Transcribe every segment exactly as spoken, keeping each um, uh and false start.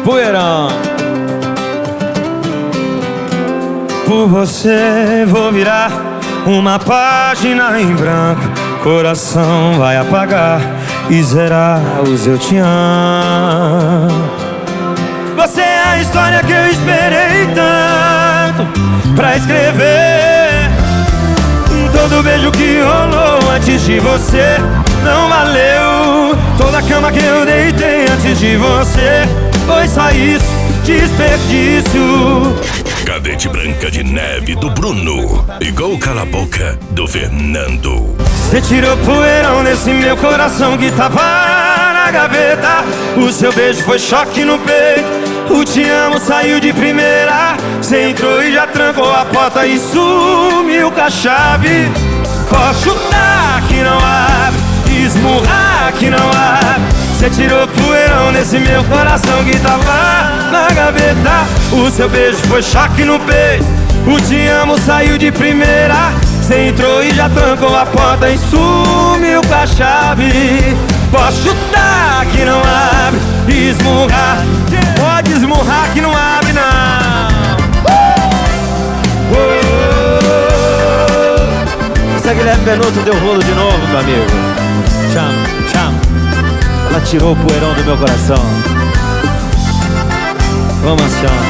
Poeirão. Por você vou virar uma página em branco. Coração vai apagar e zerar os eu te amo. Você é a história que eu esperei tanto pra escrever. Todo beijo que rolou antes de você não valeu. Toda cama que eu deitei antes de você foi só isso, desperdício. Cadete Branca de Neve do Bruno e Gol Cala a Boca do Fernando. Você tirou poeirão nesse meu coração que tava na gaveta. O seu beijo foi choque no peito. O te amo saiu de primeira. Você entrou e já trancou a porta e sumiu com a chave. Pode chutar que não abre, esmurrar que não abre. Você tirou poeirão nesse meu coração que tava na gaveta. O seu beijo foi choque no peito. O te amo saiu de primeira. Você entrou e já trancou a porta e sumiu com a chave. Pode chutar que não abre, esmurrar. Pode esmurrar que não abre não. uh! oh! Essa Guilherme Benuto deu rolo de novo, meu amigo. Chama, chama. Ela tirou o poeirão do meu coração. Vamos assim, ó.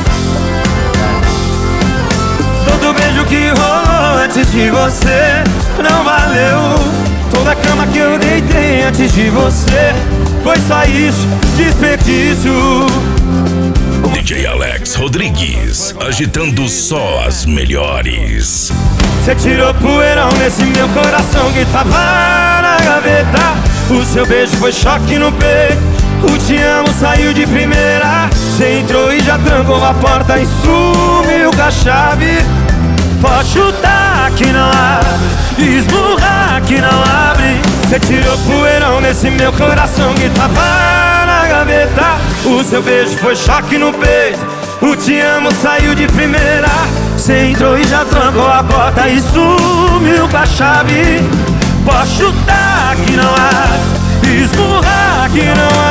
Todo beijo que rolou antes de você não valeu. Toda cama que eu deitei antes de você foi só isso, desperdício. D J Alex Rodrigues, agitando só as melhores. Você tirou poeirão nesse meu coração que tava na gaveta. O seu beijo foi choque no peito. O te amo saiu de primeira. Você entrou e já trancou a porta e sumiu com a chave. Pode chutar que não abre, esmurrar que não abre. Você tirou poeirão nesse meu coração que tava na gaveta. O seu beijo foi choque no peito. O te amo saiu de primeira. Você entrou e já trancou a porta e sumiu com a chave. Pode chutar que não abre, esmurrar que não abre.